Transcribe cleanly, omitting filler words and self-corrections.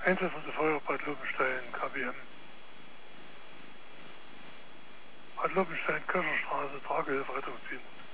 Einsatz von der Feuerwehr Bad Lobenstein, KBM. Bad Lobenstein, Köcherstraße, Tragehilfe, Rettungsdienst.